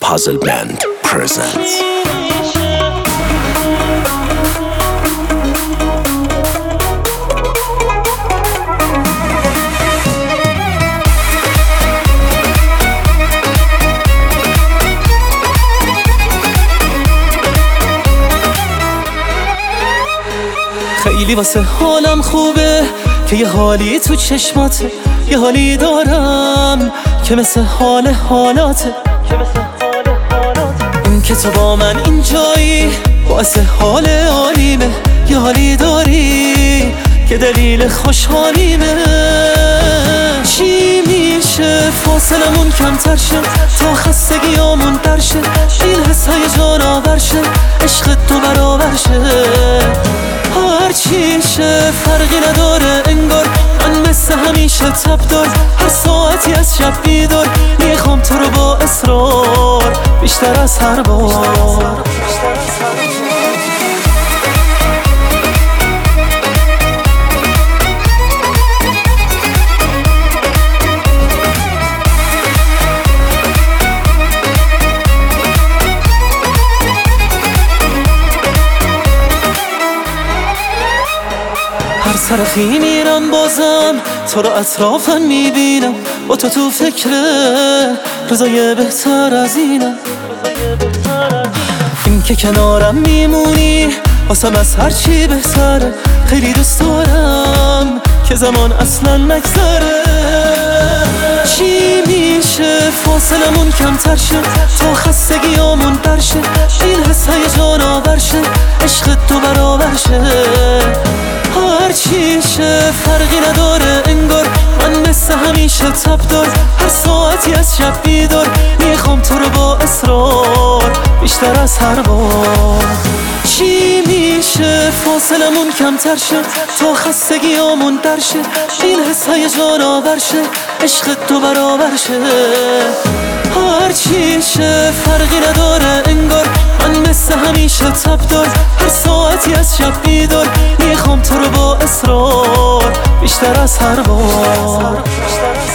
Puzzle Band presents. خیلی واسه حالم خوبه که یه حالی تو چشماته، یه حالی دارم که مثل حال حالاته. این که تو با من اینجایی باعث حال عالیمه، یه حالی داری که دلیل خوشحالیمه. چی میشه فاصلمون کمتر شه تا خستگیامون در شه، این حس هیجان آور شه، عشق تو برابر شه. هر چی شه فرقی نداره انگار من مثل همیشه تبدار، هر ساعتی از شب بیدار میخوام تو رو با اصرار بیشتر از هر بار. هر سرخی میرم بازم تو رو اطرافم میبینم، با تو فکره روزای بهتر از اینم. این که کنارم میمونی واسم از هر چی بهتره، خیلی دوست دارم که زمان اصلا نگذره. چی میشه فاصلمون کمتر شه تا خستگیامون در شه، این حس هیجان آور شه، عشق تو برابر شه. هر چی شه فرقی نداره انگار من مثل همیشه تبدار، هر ساعتی از شب بیدار میخوام تو رو با اصرار بیشتر از هر بار. چی میشه فاصلمون کمتر شه تا خستگیامون در شه، این حس هیجان آور شه، عشق تو برابر شه. هر چی شه فرقی نداره انگار من مثل همیشه تبدار، هر ساعتی از شب بیدار میخوام تو رو با اصرار بیشتر از هر بار.